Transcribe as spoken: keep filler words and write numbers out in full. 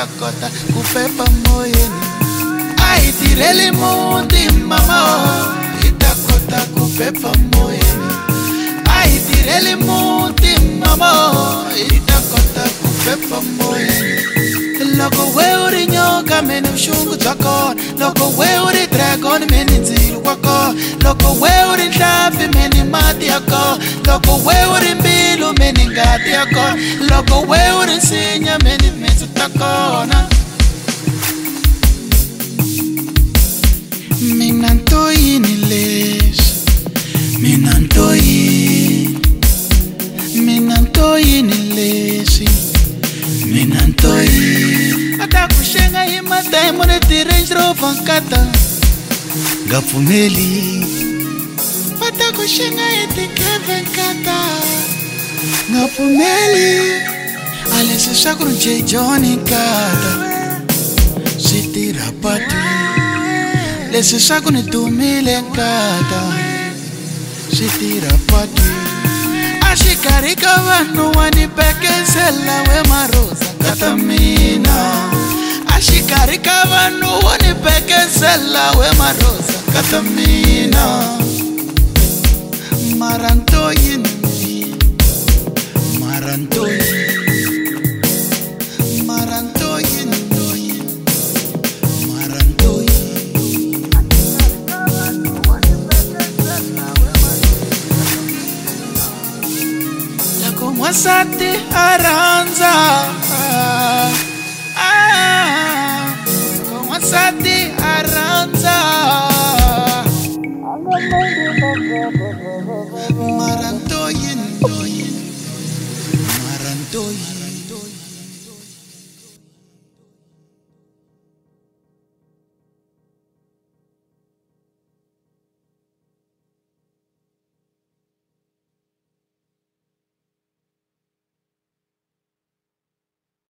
ta kota ku pepa moyeni. Ai tireli muti mama, i ta kota ku pepa moyeni. Ai tireli muti mama, i ta kota ku pepa moyeni. Loko we uri nyoka meni ushungu twakona, loko we uri dragon meni nzilu wako, loko we uri nhlapi meni mati yako, loko we uri mbilu meni ngati yako, loko we uri nsinya meni mitsu takona. Mina ntoyini leswi, mina ntoyini, mina ntoyini leswi, mina ntoyini. Ata kushenga hi madaimoni ti Range Rover nkata nga pfumeli. Ata kushenga hi ti Keve nkata nga pfumeli. A leswi swa ku ri J John nkata swi tirha patu, leswi swa ku ni dumile nkata swi tirha patu. A xikarhi ka vanhu wa ni bekesela we Marosa nkata mina. A xikarhi ka vanhu wa ni bekesela we Marosa nkata mina. Mara ntoyini mina, mara ntoyini, mara ntoyini, mara ntoyini. Loko n'wansati a ra